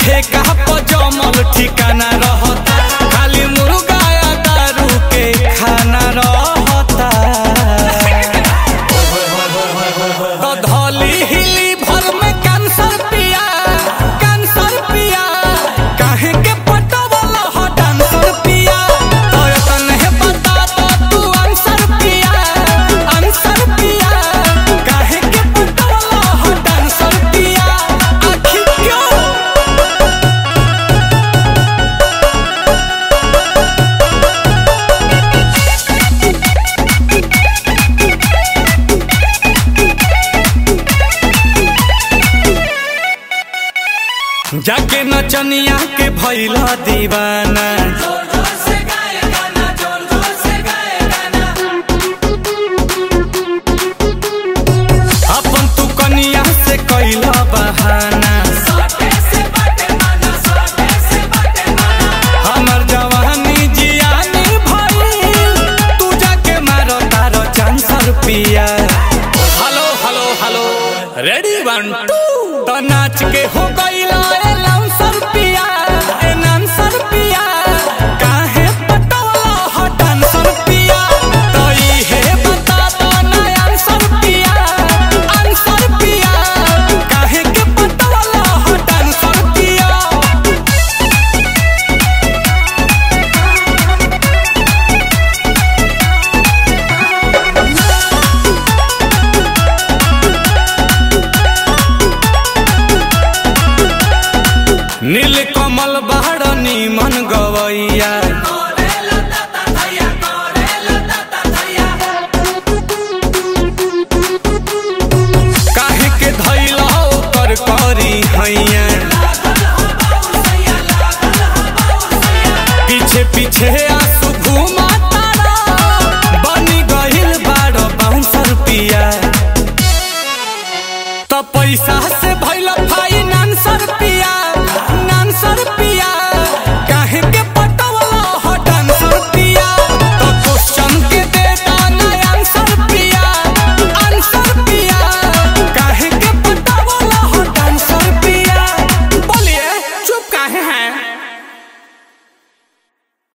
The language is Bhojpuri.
ठेका पर जमल ठिकाना रहता, खाली मुर्गा या दारू के खाना रहता। तो धौली हिली भर में कैंसर पिया, कैंसर पिया, काहे के पटवल ह डांसर पिया। तो तने बता तो तू आंसर पिया, आंसर पिया, काहे के पटवल ह डांसर पिया। आखिर क्यों? जाके नचनिया के भइला दीवाना, अपन तू कनिया से कैला बहाना। हमर जवानी जियानी भइल, तू जाके मारो तारो चांसर पिया। हेलो हेलो हेलो, रेडी 1 2, तो नाच के हो गइला लाउंसर पिया, डांसर पिया, काहे पटवला ह डांसर पिया। तो इहे बता दो ना आंसर पिया, आंसर पिया, काहे के पटवला ह डांसर पिया। नील कमल बाड़ नीमन गवैया, काहे के धैला ओकर करी हैया। पीछे पीछे आंसू घुमा तारा, बनी गइल बाड़ बाउंसर पिया। तो पैसा